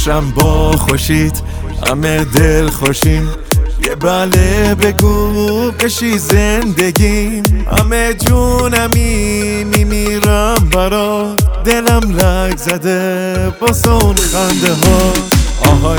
خوشم با خوشید همه دل خوشیم، یه بله بگو بشی زندگیم. همه جونمی میمیرم برات، دلم لگ زده واسه اون خنده ها. آهای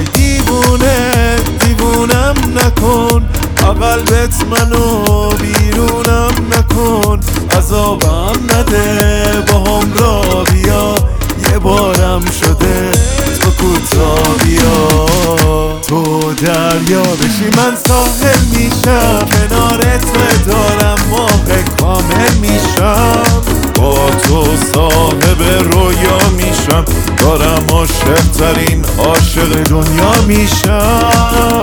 دیوونم نکن، قلبت منو بیرونم نکن. عذابم نده با هم را بیا، یه بارم شده تو کوتا بیا. تو دریا بشی من ساحل میشم، کنار تو دارم ماه کامل میشم. با تو صاحب رویا میشم، دارم عاشق ترین عاشق دنیا میشم.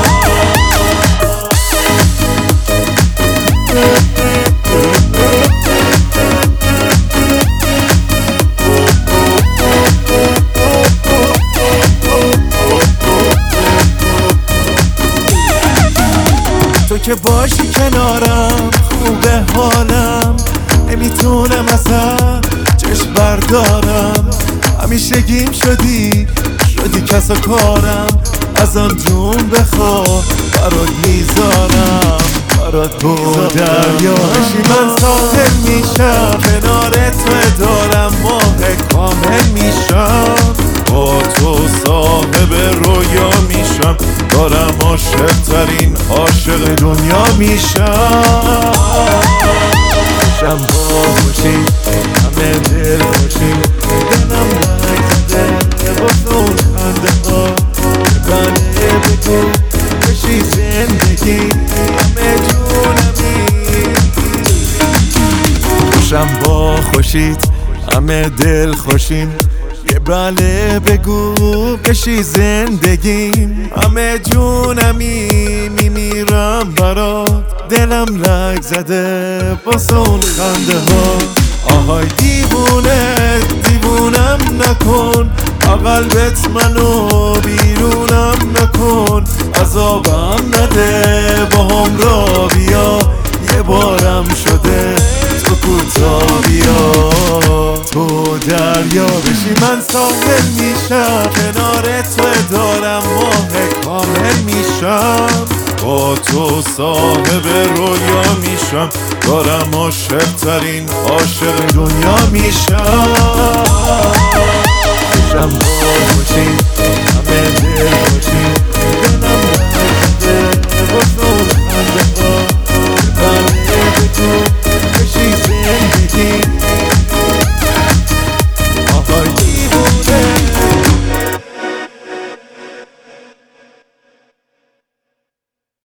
تو که باشی کنارم خوبه حالم، نمیتونم ازت چشم بردارم. همیشگیم شدی کس و کارم، از آن جون بخوا برات میذارم. تو دریا بشی من ساحل میشم، کنار تو دارم ماه کامل میشم. با تو صاحب رویا میشم، دارم عاشق ترین عاشق دنیا میشم. خوشم با خوشی همه دل خوشی، دلم لگ زده واسه اون خنده ها. بله بگو بشی زندگی، همه جونمی. خوشم با خوشید همه دل خوشیم، یه بله بگو بشی زندگیم. همه جونمی میمیرم برات، دلم لگ زده واسه اون خنده ها. آهای دیوونم نکن، قلبت منو بیرونم نکن. عذابم نده با هم را بیا، یه بارم شده تو کوتا بیا. تو دریا بشی من ساحل میشم، کنار تو دارم ماه کامل میشم. با تو صاحب رویا میشم، دارم عاشق ترین عاشق دنیا میشم.